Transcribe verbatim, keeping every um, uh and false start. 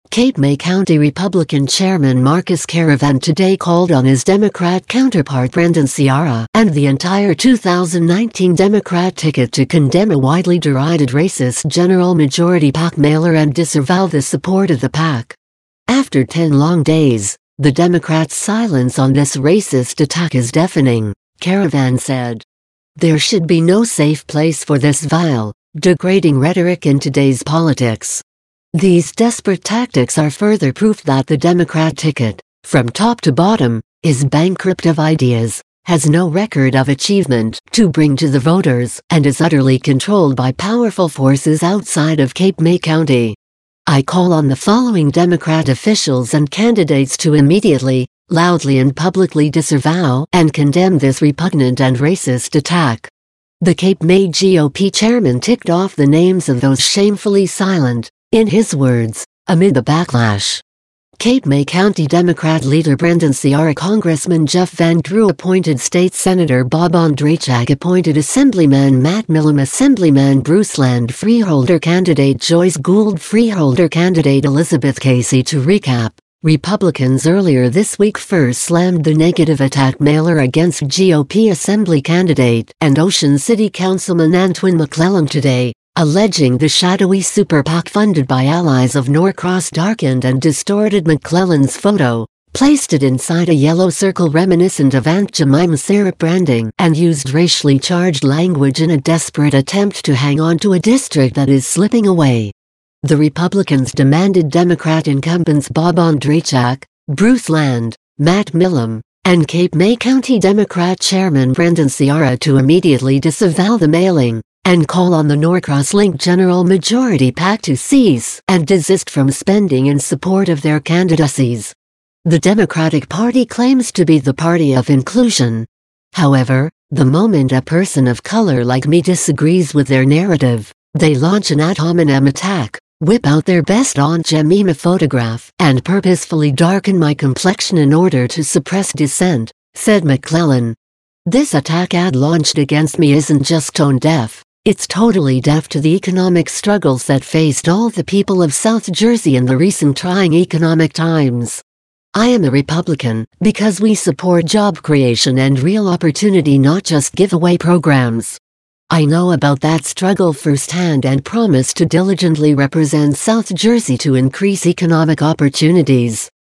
Cape May County Republican Chairman Marcus Caravan today called on his Democrat counterpart Brendan Ciara and the entire two thousand nineteen Democrat ticket to condemn a widely derided racist General Majority PAC mailer and disavow the support of the PAC. After ten long days, the Democrats' silence on this racist attack is deafening, Caravan said. There should be no safe place for this vile, degrading rhetoric in today's politics. These desperate tactics are further proof that the Democrat ticket, from top to bottom, is bankrupt of ideas, has no record of achievement to bring to the voters, and is utterly controlled by powerful forces outside of Cape May County. I call on the following Democrat officials and candidates to immediately, loudly and publicly disavow and condemn this repugnant and racist attack. The Cape May G O P chairman ticked off the names of those shamefully silent, in his words, amid the backlash. Cape May County Democrat leader Brendan Ciara, Congressman Jeff Van Drew appointed State Senator Bob Ondrachak, appointed Assemblyman Matt Millam, Assemblyman Bruce Land, Freeholder candidate Joyce Gould, Freeholder candidate Elizabeth Casey. To recap, Republicans earlier this week first slammed the negative attack mailer against G O P Assembly candidate and Ocean City Councilman Antwin McClellan today, alleging the shadowy super PAC funded by allies of Norcross darkened and distorted McClellan's photo, placed it inside a yellow circle reminiscent of Aunt Jemima's syrup branding, and used racially charged language in a desperate attempt to hang on to a district that is slipping away. The Republicans demanded Democrat incumbents Bob Ondrachak, Bruce Land, Matt Millam, and Cape May County Democrat Chairman Brendan Ciara to immediately disavow the mailing, and call on the Norcross-linked General Majority PAC to cease and desist from spending in support of their candidacies. The Democratic Party claims to be the party of inclusion. However, the moment a person of color like me disagrees with their narrative, they launch an ad hominem attack, whip out their best Aunt Jemima photograph, and purposefully darken my complexion in order to suppress dissent, said McClellan. This attack ad launched against me isn't just tone deaf. It's totally deaf to the economic struggles that faced all the people of South Jersey in the recent trying economic times. I am a Republican because we support job creation and real opportunity, not just giveaway programs. I know about that struggle firsthand and promise to diligently represent South Jersey to increase economic opportunities.